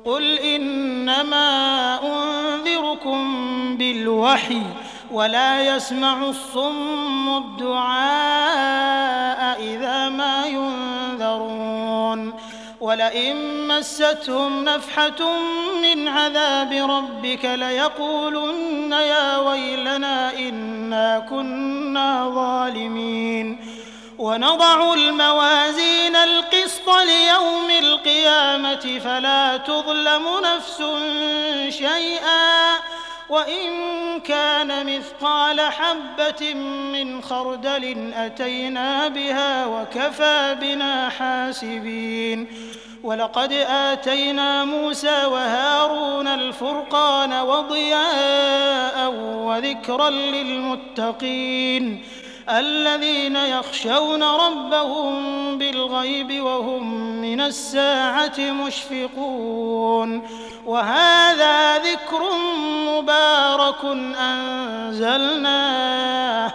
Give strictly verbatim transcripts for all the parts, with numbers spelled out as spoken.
قل إنما أنذركم بالوحي ولا يسمع الصم الدعاء إذا ما ينذرون ولئن مستهم نفحة من عذاب ربك ليقولن يا ويلنا إنا كنا ظالمين ونضع الموازين القسط ليوم القيامة فلا تظلم نفس شيئا وإن كان مثقال حبة من خردل أتينا بها وكفى بنا حاسبين ولقد آتينا موسى وهارون الفرقان وضياء وذكرا للمتقين الذين يخشون ربهم بالغيب وهم من الساعة مشفقون وهذا ذكر مبارك أنزلناه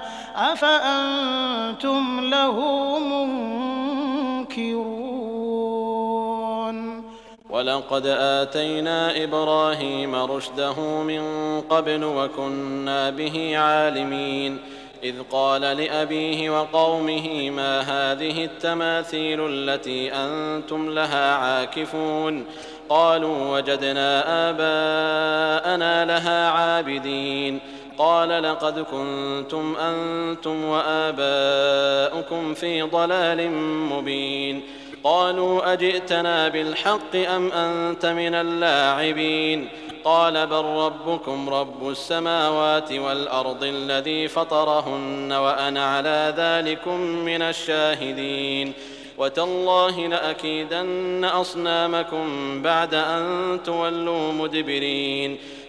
أفأنتم له منكرون ولقد آتينا إبراهيم رشده من قبل وكنا به عالمين إذ قال لأبيه وقومه ما هذه التماثيل التي أنتم لها عاكفون قالوا وجدنا آباءنا لها عابدين قال لقد كنتم أنتم وآباؤكم في ضلال مبين قالوا أجئتنا بالحق أم أنت من اللاعبين قال بل ربكم رب السماوات والأرض الذي فطرهن وأنا على ذلكم من الشاهدين وتالله لأكيدن أصنامكم بعد أن تولوا مدبرين